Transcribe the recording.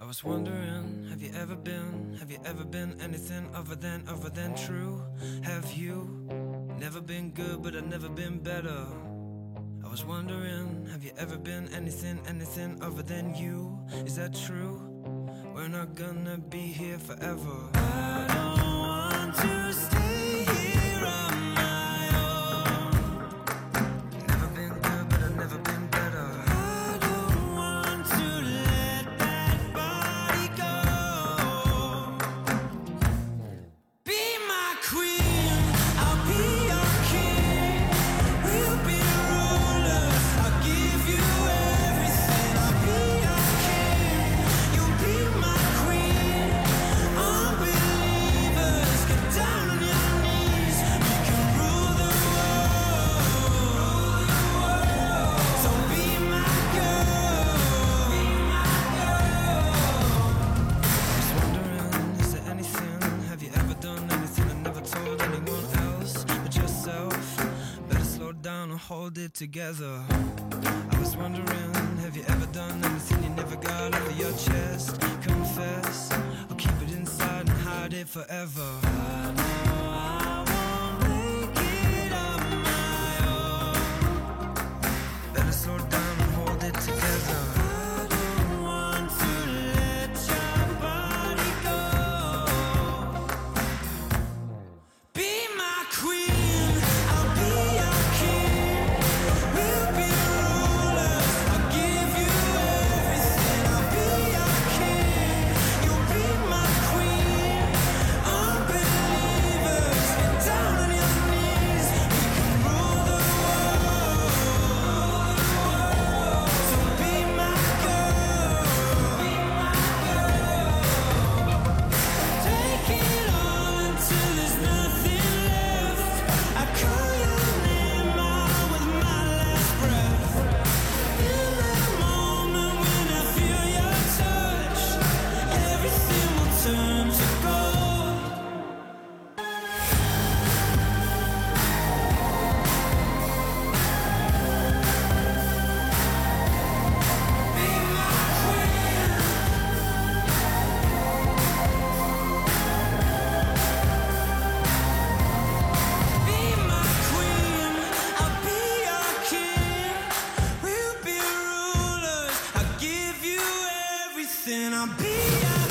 was wondering, have you ever been anything other than true? Have you never been good, but I've never been better? I was wondering, have you ever been anything other than you? Is that true? We're not gonna be here forever. I don't want to stay here on my own. Never been good, but I've never been better. I don't want to let that body go. Be my queen, I'll be your king. We'll be rulers, I'll give you everything. I'll be your king, you'll be my queen. Unbelievers, get down on your knees. You can rule the world. So be my girl, be my girl. I was wondering, is there anything? Have you ever done anything and never told anyone else but yourself? Better slow down and hold it together. I was wondering, have you ever done anything you never got over your chest? Confess, or keep it inside and hide it forever. I know I won't make it on my own. Better slow down and hold it together. I don't want to let your body go. Be my queen, I'll be your king. We'll be rulers, I'll give you everything. I'll be your king, you'll be my queen. Unbelievers, get down on your knees. We can rule the world. So be my girl, be my girl. Take it all until there's nothing left. I call your name out with my last breath. In that moment when I feel your touch, everything will turn to gold. Be my queen. Be my queen, I'll be your king. We'll be rulers, I'll give you everything. I'll be your